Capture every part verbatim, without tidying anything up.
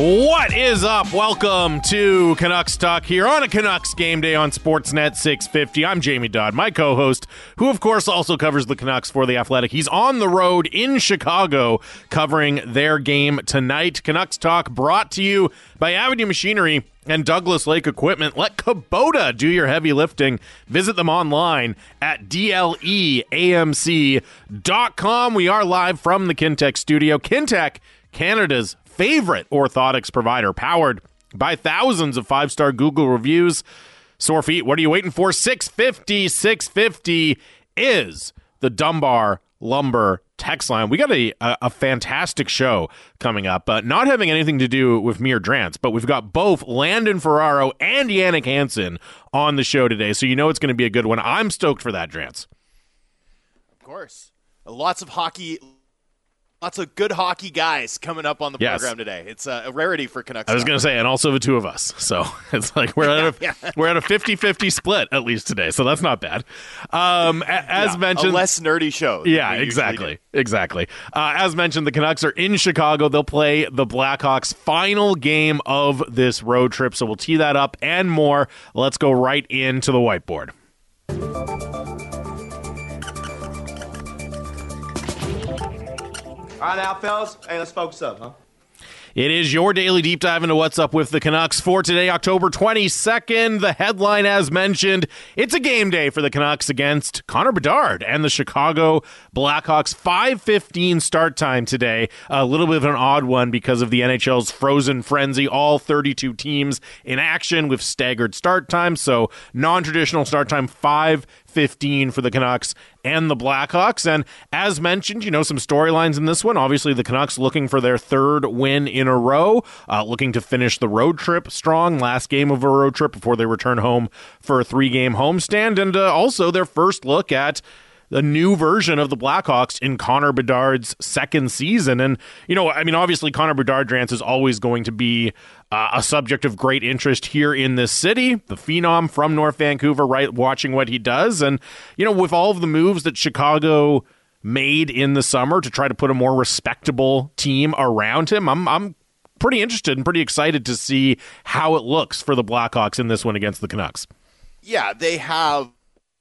What is up? Welcome to Canucks Talk here on a Canucks game day on Sportsnet six fifty. I'm Jamie Dodd, my co-host, who of course also covers the Canucks for The Athletic. He's on the road in Chicago covering their game tonight. Canucks Talk brought to you by Avenue Machinery and Douglas Lake Equipment. Let Kubota do your heavy lifting. Visit them online at D L E A M C dot com. We are live from the Kintec studio. Kintec, Canada's favorite orthotics provider, powered by thousands of five-star Google reviews. Sore feet, what are you waiting for? six fifty, six fifty is the Dunbar Lumber text line. We got a, a, a fantastic show coming up, uh, not having anything to do with Mir Drance, but we've got both Landon Ferraro and Jannik Hansen on the show today, so you know it's going to be a good one. I'm stoked for that, Drance. Of course. Lots of hockey... Lots of good hockey guys coming up on the yes. program today. It's a, a rarity for Canucks. I was going to say, and also the two of us. So it's like we're at a yeah, yeah. we're at a fifty-fifty split at least today. So that's not bad. Um, as yeah, mentioned, a less nerdy show. Yeah, exactly, exactly. Uh, as mentioned, the Canucks are in Chicago. They'll play the Blackhawks' final game of this road trip. So we'll tee that up and more. Let's go right into the whiteboard. All right, now, fellas. Hey, let's focus up, huh? It is your daily deep dive into what's up with the Canucks for today, October twenty-second. The headline, as mentioned, it's a game day for the Canucks against Connor Bedard and the Chicago Blackhawks. five fifteen start time today. A little bit of an odd one because of the N H L's frozen frenzy. All thirty-two teams in action with staggered start time. So non-traditional start time, five fifteen for the Canucks and the Blackhawks. And as mentioned, you know, some storylines in this one. Obviously, the Canucks looking for their third win in a row, uh, looking to finish the road trip strong. Last game of a road trip before they return home for a three-game homestand. And uh, also their first look at the new version of the Blackhawks in Connor Bedard's second season. And, you know, I mean, obviously Connor Bedard, Drance, is always going to be uh, a subject of great interest here in this city. The phenom from North Vancouver, right, watching what he does. And, you know, with all of the moves that Chicago made in the summer to try to put a more respectable team around him, I'm I'm pretty interested and pretty excited to see how it looks for the Blackhawks in this one against the Canucks. Yeah, they have,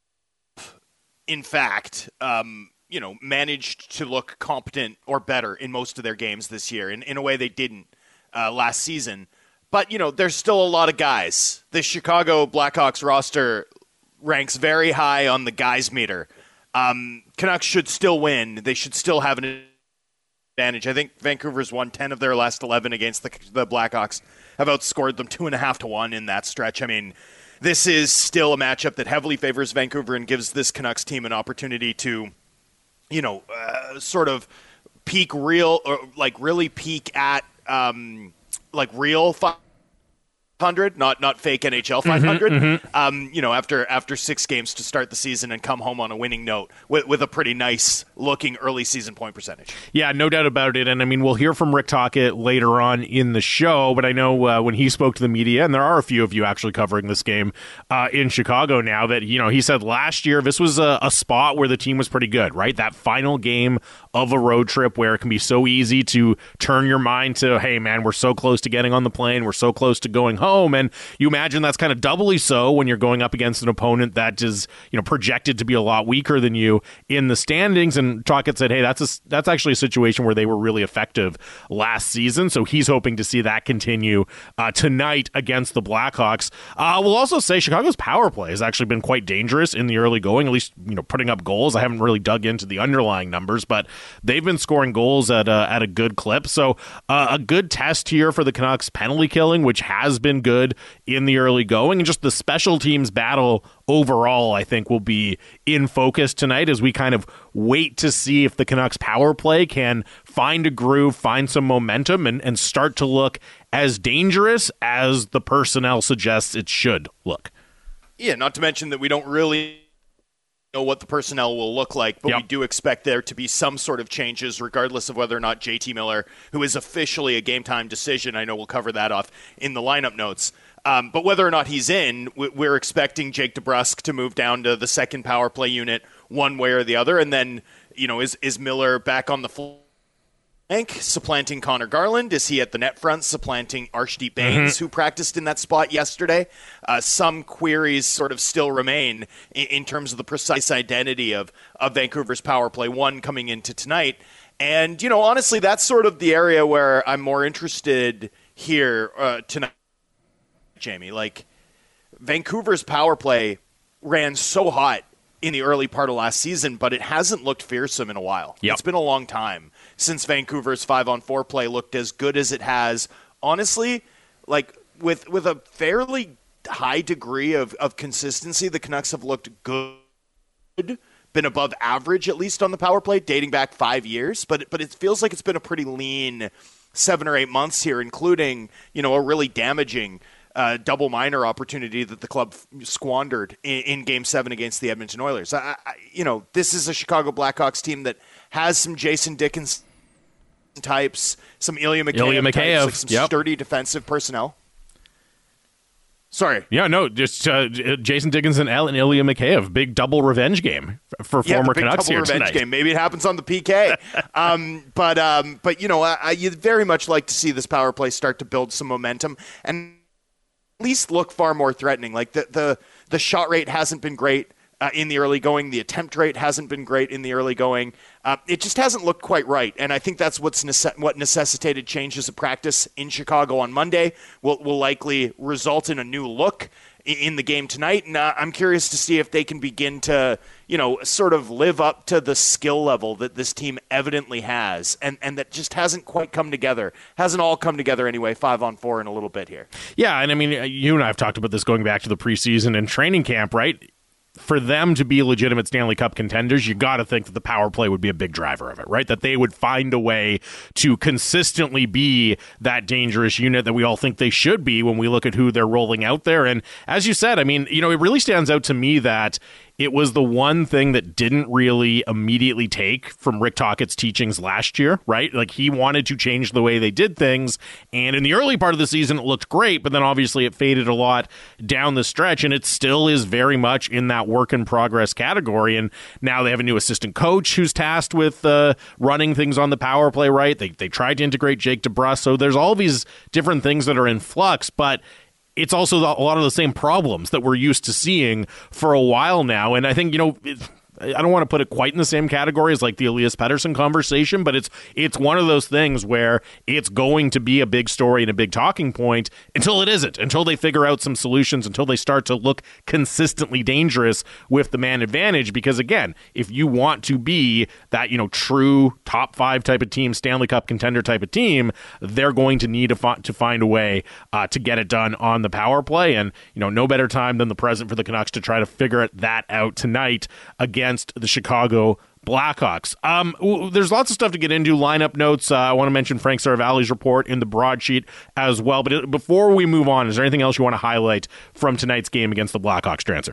in fact, um, you know, managed to look competent or better in most of their games this year, in, in a way they didn't uh, last season. But, you know, there's still a lot of guys. The Chicago Blackhawks roster ranks very high on the guys meter. Um, Canucks should still win. They should still have an advantage. I think Vancouver's won ten of their last eleven against the, the Blackhawks, have outscored them two and a half to one in that stretch. I mean, this is still a matchup that heavily favors Vancouver and gives this Canucks team an opportunity to, you know, uh, sort of peak real, or like really peak at um, like real five hundred, not not fake N H L five hundred. Mm-hmm, mm-hmm. Um, you know, after after six games to start the season and come home on a winning note with, with a pretty nice looking early season point percentage. Yeah, no doubt about it. And I mean, we'll hear from Rick Tocchet later on in the show, but I know uh, when he spoke to the media, and there are a few of you actually covering this game uh, in Chicago now, that, you know, he said last year this was a, a spot where the team was pretty good, right? That final game of a road trip where it can be so easy to turn your mind to, hey, man, we're so close to getting on the plane, we're so close to going home. And you imagine that's kind of doubly so when you're going up against an opponent that is, you know, projected to be a lot weaker than you in the standings. And Tocchet said, hey, that's a, that's actually a situation where they were really effective last season. So he's hoping to see that continue uh, tonight against the Blackhawks. Uh, we'll also say Chicago's power play has actually been quite dangerous in the early going, at least, you know, putting up goals. I haven't really dug into the underlying numbers, but they've been scoring goals at a, at a good clip. So uh, a good test here for the Canucks penalty killing, which has been good in the early going. And just the special teams battle overall, I think, will be in focus tonight as we kind of wait to see if the Canucks power play can find a groove, find some momentum, and, and start to look as dangerous as the personnel suggests it should look. Yeah, not to mention that we don't really know what the personnel will look like, but yep. we do expect there to be some sort of changes regardless of whether or not J T Miller, who is officially a game-time decision, I know we'll cover that off in the lineup notes, um, but whether or not he's in, we're expecting Jake DeBrusk to move down to the second power play unit one way or the other, and then, you know, is, is Miller back on the floor supplanting Connor Garland? Is he at the net front supplanting Arshdeep Bains, mm-hmm. who practiced in that spot yesterday? Uh, some queries sort of still remain in, in terms of the precise identity of, of Vancouver's power play one coming into tonight. And, you know, honestly, that's sort of the area where I'm more interested here uh, tonight, Jamie. Like, Vancouver's power play ran so hot in the early part of last season, but it hasn't looked fearsome in a while. Yep. It's been a long time since Vancouver's five-on-four play looked as good as it has. Honestly, like with with a fairly high degree of, of consistency, the Canucks have looked good, been above average at least on the power play, dating back five years. But but it feels like it's been a pretty lean seven or eight months here, including, you know, a really damaging Uh, double minor opportunity that the club squandered in, in Game Seven against the Edmonton Oilers. I, I, you know, this is a Chicago Blackhawks team that has some Jason Dickinson types, some Ilya Mikheyev, Ilya Mikheyev. types, like some Yep. sturdy defensive personnel. Sorry. Yeah, no, just uh, Jason Dickinson and Ilya Mikheyev. Big double revenge game for yeah, former big Canucks double here revenge tonight. game. Maybe it happens on the P K. um, but um, but you know, I, I, you'd very much like to see this power play start to build some momentum and at least look far more threatening. Like the the, the shot rate hasn't been great uh, in the early going. The attempt rate hasn't been great in the early going. Uh, it just hasn't looked quite right. And I think that's what's nece- what necessitated changes of practice in Chicago on Monday. Will will likely result in a new look in the game tonight. And uh, I'm curious to see if they can begin to, you know, sort of live up to the skill level that this team evidently has and, and that just hasn't quite come together. Hasn't all come together anyway, five on four in a little bit here. Yeah, and I mean, you and I have talked about this going back to the preseason and training camp, right? For them to be legitimate Stanley Cup contenders, you got to think that the power play would be a big driver of it, right? That they would find a way to consistently be that dangerous unit that we all think they should be when we look at who they're rolling out there. And as you said, I mean, you know, it really stands out to me that it was the one thing that didn't really immediately take from Rick Tocchet's teachings last year, right? Like, he wanted to change the way they did things, and in the early part of the season, it looked great, but then obviously it faded a lot down the stretch, and it still is very much in that work-in-progress category, and now they have a new assistant coach who's tasked with uh, running things on the power play, right? They, they tried to integrate Jake DeBrusk, so there's all these different things that are in flux, but it's also a lot of the same problems that we're used to seeing for a while now. And I think, you know, it, I don't want to put it quite in the same category as like the Elias Pettersson conversation, but it's it's one of those things where it's going to be a big story and a big talking point until it isn't, until they figure out some solutions, until they start to look consistently dangerous with the man advantage. Because again, if you want to be that, you know, true top five type of team, Stanley Cup contender type of team, they're going to need to, fi- to find a way uh, to get it done on the power play. And, you know, no better time than the present for the Canucks to try to figure that out tonight against the Chicago Blackhawks. Um, w- there's lots of stuff to get into. Lineup notes. Uh, I want to mention Frank Saravalli's report in the broadsheet as well. But it, before we move on, is there anything else you want to highlight from tonight's game against the Blackhawks, Transer?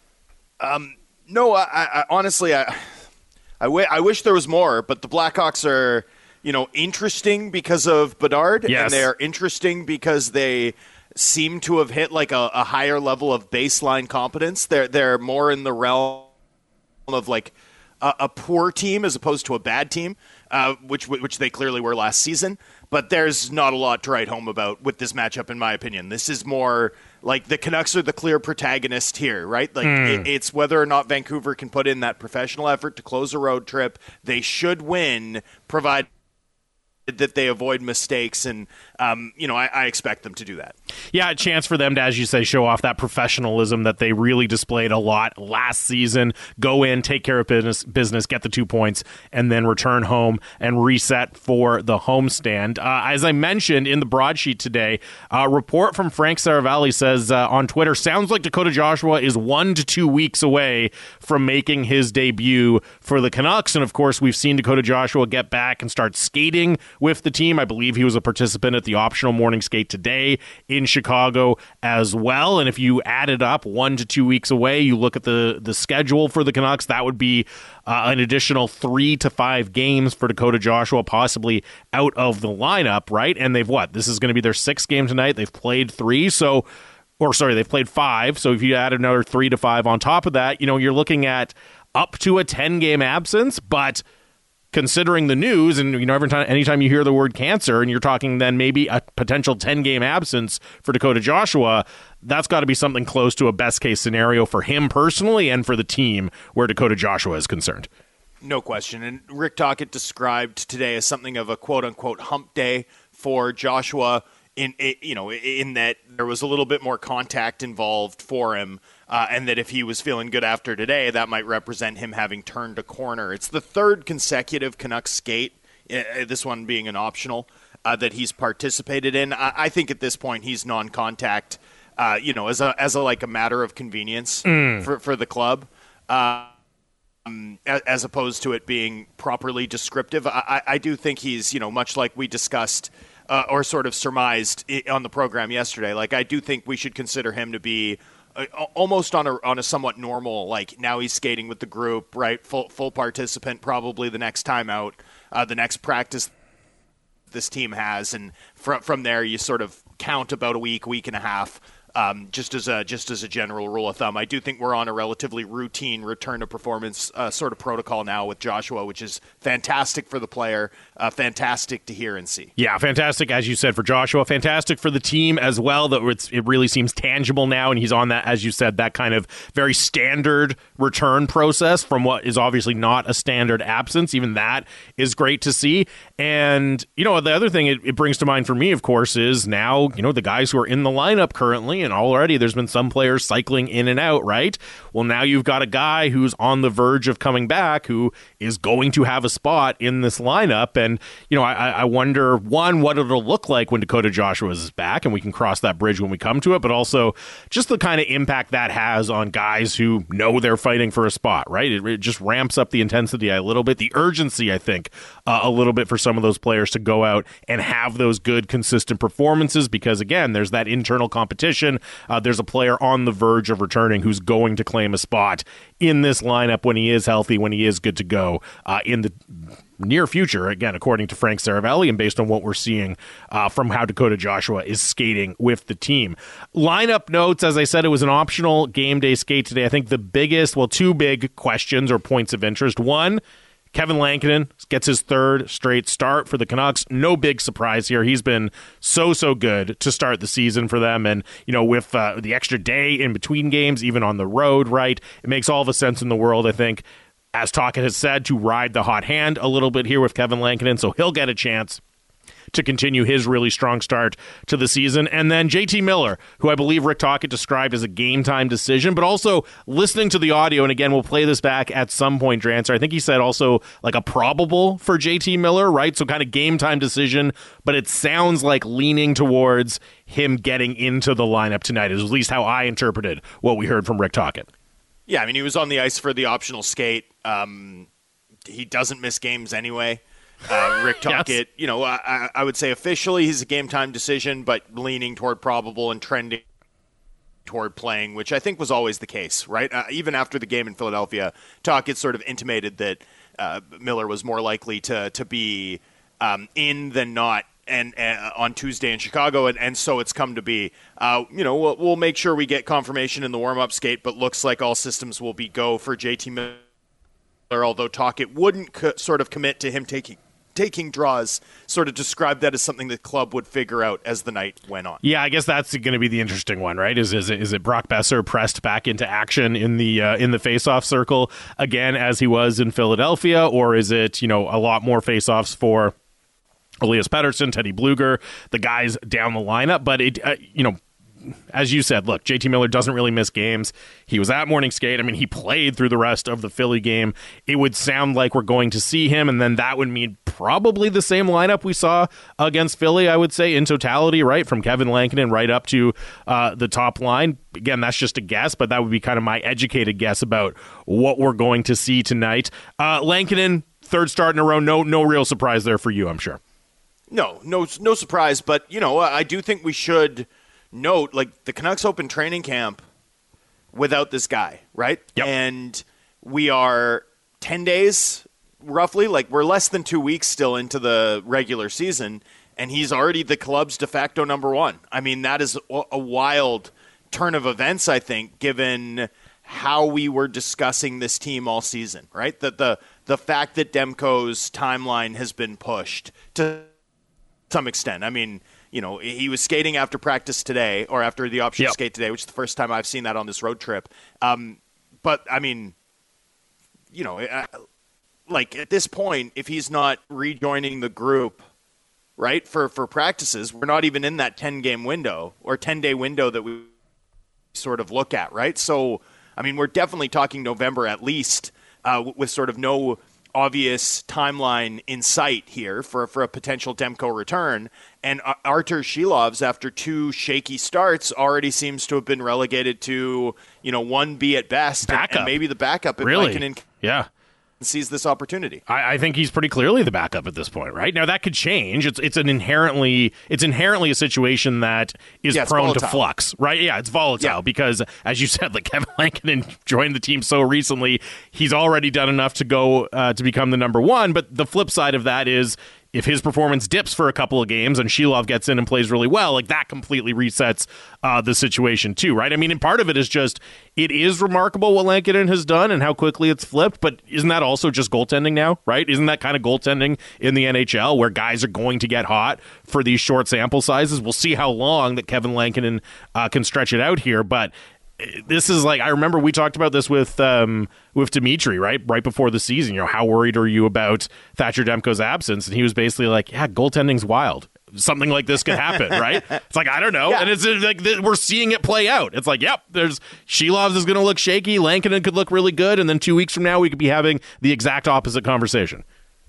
Um, no, I, I honestly, I, I, w- I wish there was more. But the Blackhawks are, you know, interesting because of Bedard, yes. and they're interesting because they seem to have hit like a, a higher level of baseline competence. They're they're more in the realm of like a, a poor team as opposed to a bad team, uh, which which they clearly were last season. But there's not a lot to write home about with this matchup, in my opinion. This is more like the Canucks are the clear protagonist here, right? Like mm. it, it's whether or not Vancouver can put in that professional effort to close a road trip. They should win, provided that they avoid mistakes, and um, you know, I, I expect them to do that. Yeah, a chance for them to, as you say, show off that professionalism that they really displayed a lot last season. Go in, take care of business, business, get the two points, and then return home and reset for the homestand. Uh, as I mentioned in the broadsheet today, a report from Frank Saravalli says uh, on Twitter, sounds like Dakota Joshua is one to two weeks away from making his debut for the Canucks. And of course, we've seen Dakota Joshua get back and start skating with the team. I believe he was a participant at the optional morning skate today in Chicago as well. And if you add it up, one to two weeks away, you look at the, the schedule for the Canucks, that would be uh, an additional three to five games for Dakota Joshua, possibly out of the lineup, right? And they've what? This is going to be their sixth game tonight. They've played three, so or sorry, they've played five. So if you add another three to five on top of that, you know, you're looking at up to a ten-game absence, but considering the news, and you know, every time, anytime you hear the word cancer, and you're talking then maybe a potential ten-game absence for Dakota Joshua, that's got to be something close to a best-case scenario for him personally and for the team where Dakota Joshua is concerned. No question. And Rick Tocchet described today as something of a quote-unquote hump day for Joshua, in you know, in that there was a little bit more contact involved for him, uh, and that if he was feeling good after today, that might represent him having turned a corner. It's the third consecutive Canucks skate, uh, this one being an optional, uh, that he's participated in. I, I think at this point he's non-contact, uh, you know, as a as a like a matter of convenience mm. for for the club. Uh, Um, as opposed to it being properly descriptive. I, I do think he's, you know, much like we discussed uh, or sort of surmised on the program yesterday, like I do think we should consider him to be uh, almost on a on a somewhat normal, like now he's skating with the group, right? Full, full participant probably the next time out, uh, the next practice this team has. And fr- from there you sort of count about a week, week and a half. Um, just as a just as a general rule of thumb, I do think we're on a relatively routine return to performance uh, sort of protocol now with Joshua, which is fantastic for the player, uh, fantastic to hear and see. Yeah, fantastic, as you said, for Joshua, fantastic for the team as well, that it's, it really seems tangible now, and he's on that, as you said, that kind of very standard return process from what is obviously not a standard absence. Even that is great to see. And, you know, the other thing it, it brings to mind for me, of course, is now, you know, the guys who are in the lineup currently, and already there's been some players cycling in and out, right? Well, now you've got a guy who's on the verge of coming back who is going to have a spot in this lineup. And, you know, I, I wonder, one, what it'll look like when Dakota Joshua is back, and we can cross that bridge when we come to it, but also just the kind of impact that has on guys who know they're fighting for a spot, right? It, it just ramps up the intensity a little bit, the urgency, I think, uh, a little bit for some of those players to go out and have those good, consistent performances, because, again, there's that internal competition. Uh, there's a player on the verge of returning who's going to claim a spot in this lineup when he is healthy, when he is good to go uh, in the near future, again, according to Frank Saravelli, and based on what we're seeing uh, from how Dakota Joshua is skating with the team. Lineup notes, as I said, it was an optional game day skate today. I think the biggest, well, two big questions or points of interest. One, Kevin Lankinen gets his third straight start for the Canucks. No big surprise here. He's been so, so good to start the season for them. And, you know, with uh, the extra day in between games, even on the road, right, it makes all the sense in the world, I think, as Tocchet has said, to ride the hot hand a little bit here with Kevin Lankinen. So he'll get a chance to continue his really strong start to the season. And then J T Miller, who I believe Rick Tocchet described as a game-time decision, but also listening to the audio, and again, we'll play this back at some point, Drancer. I think he said also like a probable for J T Miller, right? So kind of game-time decision, but it sounds like leaning towards him getting into the lineup tonight, is at least how I interpreted what we heard from Rick Tocchet. Yeah, I mean, he was on the ice for the optional skate. Um, he doesn't miss games anyway. Uh, Rick Tocchet, yes. you know, I, I would say officially he's a game-time decision, but leaning toward probable and trending toward playing, which I think was always the case, right? Uh, even after the game in Philadelphia, Tocchet sort of intimated that uh, Miller was more likely to to be um, in than not, and uh, on Tuesday in Chicago, and, and so it's come to be. Uh, you know, we'll, we'll make sure we get confirmation in the warm-up skate, but looks like all systems will be go for J T Miller, although Tocchet wouldn't co- sort of commit to him taking taking draws, sort of described that as something the club would figure out as the night went on. Yeah, I guess that's going to be the interesting one, right? Is is it, is it Brock Besser pressed back into action in the uh, in the faceoff circle again as he was in Philadelphia, or is it, you know, a lot more faceoffs for Elias Pettersson, Teddy Bluger, the guys down the lineup? But it, uh, you know, as you said, look, J T Miller doesn't really miss games. He was at morning skate. I mean, he played through the rest of the Philly game. It would sound like we're going to see him, and then that would mean probably the same lineup we saw against Philly, I would say, in totality, right? From Kevin Lankinen right up to uh, the top line. Again, that's just a guess, but that would be kind of my educated guess about what we're going to see tonight. Uh, Lankinen, third start in a row. No, no real surprise there for you, I'm sure. No, no, no surprise. But, you know, I do think we should note, like, the Canucks open training camp without this guy, right? Yep. And we are ten days, roughly, like we're less than two weeks still into the regular season, and he's already the club's de facto number one. I mean, that is a wild turn of events, I think, given how we were discussing this team all season, right? That the the fact that Demko's timeline has been pushed to some extent. I mean, you know, he was skating after practice today, or after the option yep. skate today, which is the first time I've seen that on this road trip. Um, but, I mean, you know, like at this point, if he's not rejoining the group, right, for, for practices, we're not even in that ten-game window or ten-day window that we sort of look at, right? So, I mean, we're definitely talking November at least, uh, with sort of no obvious timeline in sight here for, for a potential Demko return. And Artur Shilovs, after two shaky starts, already seems to have been relegated to, you know, one B at best, and, and maybe the backup if really? Lankinen yeah. sees this opportunity. I, I think he's pretty clearly the backup at this point, right? Now that could change. It's it's an inherently it's inherently a situation that is yeah, prone volatile. to flux, right? Yeah, it's volatile yeah. because, as you said, like Kevin Lankinen joined the team so recently, he's already done enough to go uh, to become the number one. But the flip side of that is, if his performance dips for a couple of games and Shilov gets in and plays really well, like that completely resets uh, the situation too, right? I mean, and part of it is just, it is remarkable what Lankinen has done and how quickly it's flipped, but isn't that also just goaltending now, right? Isn't that kind of goaltending in the N H L where guys are going to get hot for these short sample sizes? We'll see how long that Kevin Lankinen uh, can stretch it out here, but this is like, I remember we talked about this with um, with Dimitri, right? Right before the season, you know, how worried are you about Thatcher Demko's absence? And he was basically like, yeah, goaltending's wild. Something like this could happen, right? It's like, I don't know. Yeah. And it's like, we're seeing it play out. It's like, yep, there's Shilovs is going to look shaky. Lankinen could look really good. And then two weeks from now, we could be having the exact opposite conversation.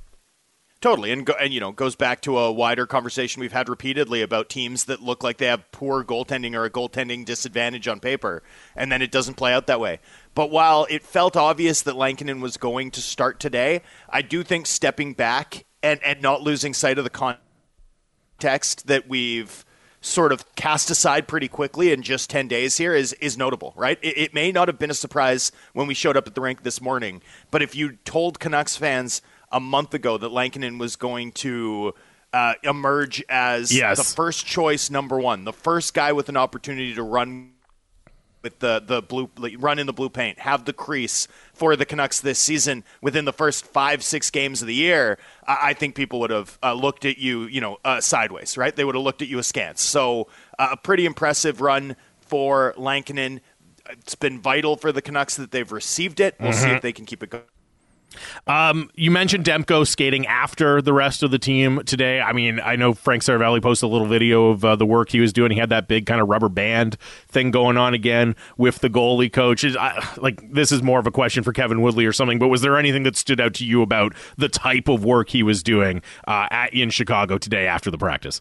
Totally, and, go, and you know, goes back to a wider conversation we've had repeatedly about teams that look like they have poor goaltending or a goaltending disadvantage on paper, and then it doesn't play out that way. But while it felt obvious that Lankinen was going to start today, I do think stepping back and, and not losing sight of the context that we've sort of cast aside pretty quickly in just ten days here is is notable, right? It, it may not have been a surprise when we showed up at the rink this morning, but if you told Canucks fans a month ago that Lankinen was going to uh, emerge as yes. the first choice number one, the first guy with an opportunity to run with the, the blue run in the blue paint, have the crease for the Canucks this season within the first five, six games of the year, I, I think people would have uh, looked at you, you know, uh, sideways, right? They would have looked at you askance. So uh, a pretty impressive run for Lankinen. It's been vital for the Canucks that they've received it. We'll mm-hmm. see if they can keep it going. Um, you mentioned Demko skating after the rest of the team today. I mean, I know Frank Saravalli posted a little video of uh, the work he was doing. He had that big kind of rubber band thing going on again with the goalie coach. I, like, this is more of a question for Kevin Woodley or something, but was there anything that stood out to you about the type of work he was doing uh, at, in Chicago today after the practice?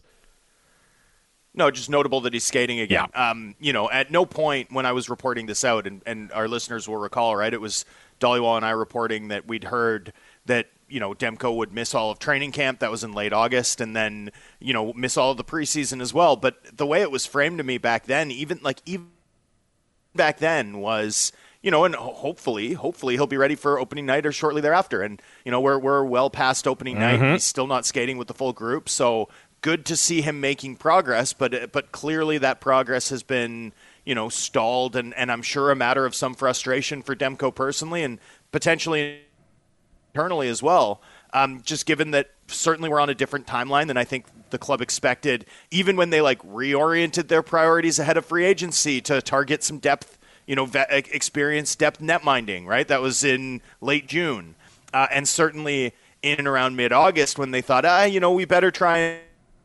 No, just notable that he's skating again. Yeah. Um, you know, at no point when I was reporting this out, and, and our listeners will recall, right, it was Dollywall and I reporting that we'd heard that, you know, Demko would miss all of training camp. That was in late August, and then, you know, miss all of the preseason as well. But the way it was framed to me back then, even like even back then was, you know, and hopefully, hopefully he'll be ready for opening night or shortly thereafter. And, you know, we're we're well past opening mm-hmm. night. He's still not skating with the full group, so good to see him making progress. But but clearly that progress has been, you know, stalled, and, and I'm sure a matter of some frustration for Demko personally and potentially internally as well, um, just given that certainly we're on a different timeline than I think the club expected, even when they, like, reoriented their priorities ahead of free agency to target some depth, you know, vet, experience depth netminding, right? That was in late June. Uh, and certainly in and around mid-August when they thought, ah, you know, we better try and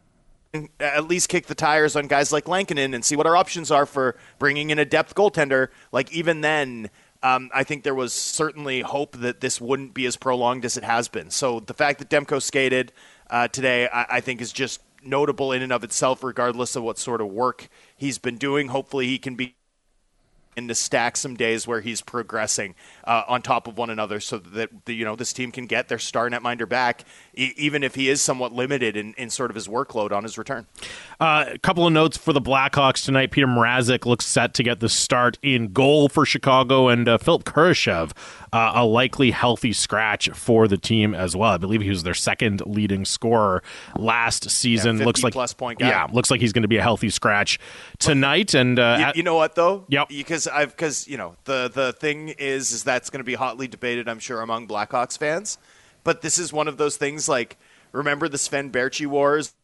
at least kick the tires on guys like Lankinen and see what our options are for bringing in a depth goaltender. Like, even then, um, I think there was certainly hope that this wouldn't be as prolonged as it has been. So the fact that Demko skated uh, today, I, I think is just notable in and of itself, regardless of what sort of work he's been doing. Hopefully he can be and to stack some days where he's progressing uh, on top of one another so that the, you know, this team can get their star netminder back, e- even if he is somewhat limited in, in sort of his workload on his return. Uh, a couple of notes for the Blackhawks tonight. Peter Mrazek looks set to get the start in goal for Chicago, and uh, Philip Kurashev, uh, a likely healthy scratch for the team as well. I believe he was their second leading scorer last season. Yeah, looks like plus point guy. Yeah, looks like he's going to be a healthy scratch tonight. And uh, you, at, you know what though? Yep. Because because I've because you know the the thing is is that's going to be hotly debated, I'm sure, among Blackhawks fans. But this is one of those things like remember the Sven Berchi wars,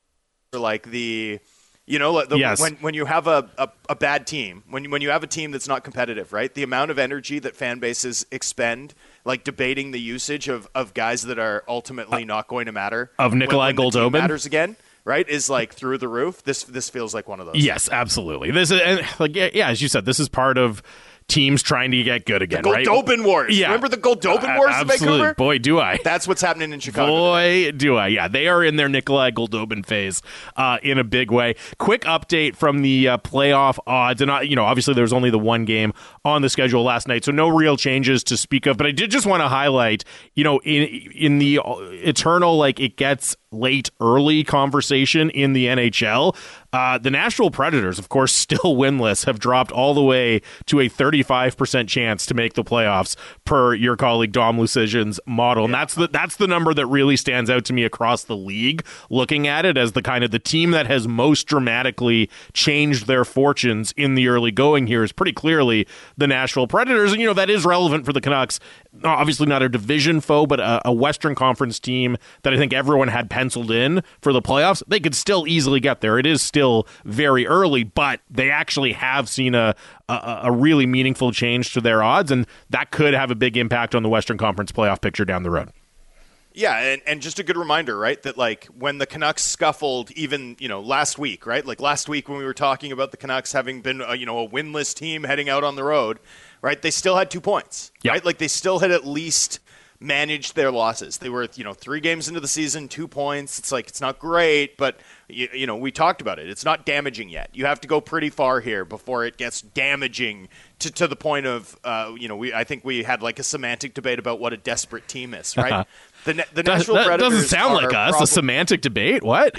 or like the. You know, the, yes. when when you have a, a, a bad team, when when you have a team that's not competitive, right? The amount of energy that fan bases expend, like debating the usage of, of guys that are ultimately not going to matter, of Nikolai when, when the team Goldobin matters again, right? Is like through the roof. This this feels like one of those. Yes, absolutely. This is and like yeah, yeah, as you said, this is part of teams trying to get good again, the right? Goldobin Wars. Yeah. Remember the Goldobin uh, Wars absolutely. in Vancouver? Boy, do I. That's what's happening in Chicago. Boy, today. do I. Yeah, they are in their Nikolai Goldobin phase uh, in a big way. Quick update from the uh, playoff odds. And, uh, you know, obviously there was only the one game on the schedule last night, so no real changes to speak of. But I did just want to highlight, you know, in, in the eternal, like, it gets late early conversation in the N H L, uh, the Nashville Predators, of course, still winless, have dropped all the way to a thirty-five percent chance to make the playoffs per your colleague Dom Lucian's model. And that's the that's the number that really stands out to me across the league, looking at it as the kind of the team that has most dramatically changed their fortunes in the early going here is pretty clearly the Nashville Predators. And, you know, that is relevant for the Canucks. Obviously not a division foe, but a, a Western Conference team that I think everyone had penciled in for the playoffs. They could still easily get there. It is still very early, but they actually have seen a, a, a really meaningful change to their odds, and that could have a big impact on the Western Conference playoff picture down the road. Yeah, and, and just a good reminder, right, that like when the Canucks scuffled even, you know, last week, right? Like last week when we were talking about the Canucks having been, a, you know, a winless team heading out on the road, right? They still had two points, yep. right? Like they still had at least managed their losses. They were, you know, three games into the season, two points. It's like, it's not great, but, you, you know, we talked about it. It's not damaging yet. You have to go pretty far here before it gets damaging to, to the point of, uh, you know, we I think we had like a semantic debate about what a desperate team is, right? The, the Nashville that, that Predators doesn't sound like us, prob- a semantic debate. What?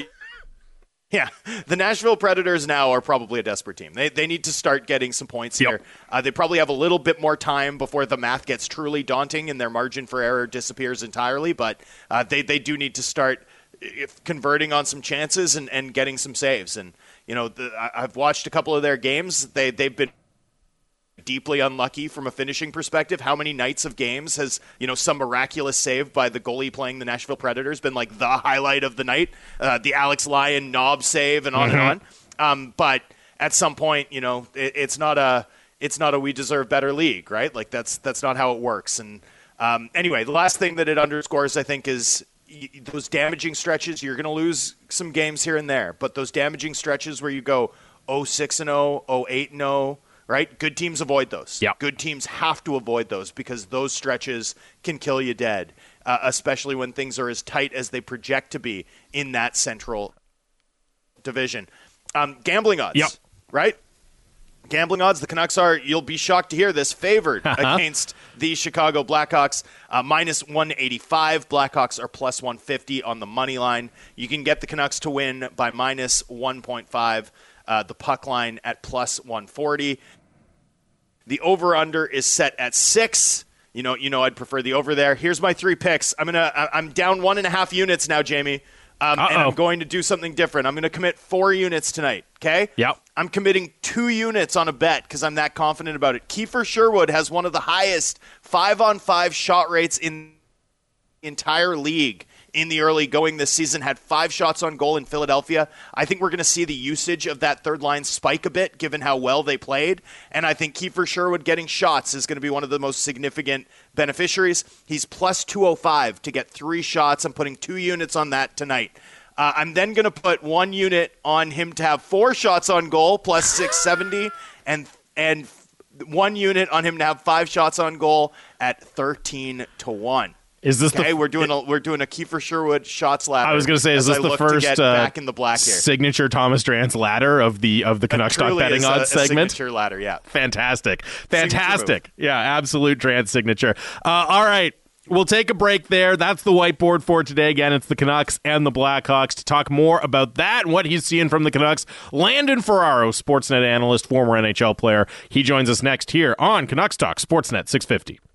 Yeah, the Nashville Predators now are probably a desperate team. They they need to start getting some points yep. here. Uh, they probably have a little bit more time before the math gets truly daunting and their margin for error disappears entirely, but uh, they, they do need to start if converting on some chances and, and getting some saves. And, you know, the, I've watched a couple of their games. They, they've been deeply unlucky from a finishing perspective. How many nights of games has, you know, some miraculous save by the goalie playing the Nashville Predators been like the highlight of the night? Uh, the Alex Lyon knob save and on mm-hmm. and on. Um, but at some point, you know, it, it's not a it's not a we deserve better league, right? Like that's that's not how it works. And um, anyway, the last thing that it underscores, I think, is y- those damaging stretches. You're going to lose some games here and there, but those damaging stretches where you go oh six and oh, oh eight and oh. Right? Good teams avoid those. Yep. Good teams have to avoid those because those stretches can kill you dead, uh, especially when things are as tight as they project to be in that central division. Um, gambling odds, yep. right? Gambling odds, the Canucks are, you'll be shocked to hear this, favored against the Chicago Blackhawks, uh, minus one eighty-five. Blackhawks are plus one fifty on the money line. You can get the Canucks to win by minus one point five. Uh, the puck line at plus one forty. The over-under is set at six. You know, you know, I'd prefer the over there. Here's my three picks. I'm gonna, I'm down one and a half units now, Jamie, um, and I'm going to do something different. I'm going to commit four units tonight. Okay. Yep. I'm committing two units on a bet because I'm that confident about it. Kiefer Sherwood has one of the highest five-on-five shot rates in the entire league. In the early going this season, had five shots on goal in Philadelphia. I think we're going to see the usage of that third line spike a bit, given how well they played. And I think Kiefer Sherwood getting shots is going to be one of the most significant beneficiaries. He's plus two oh five to get three shots. I'm putting two units on that tonight. Uh, I'm then going to put one unit on him to have four shots on goal, plus six seventy, and and one unit on him to have five shots on goal at thirteen to one. Is this okay, the, we're doing a we're doing a Kiefer Sherwood shots ladder. I was going to say, is this I the first uh, back in the black here. signature Thomas Drance ladder of the of the Canucks Talk betting odds a, a segment? Signature ladder, yeah. Fantastic, fantastic, yeah, absolute Drance signature. Uh, all right. We'll take a break there. That's the whiteboard for today. Again, it's the Canucks and the Blackhawks. To talk more about that and what he's seeing from the Canucks, Landon Ferraro, Sportsnet analyst, former N H L player. He joins us next here on Canucks Talk, Sportsnet six fifty.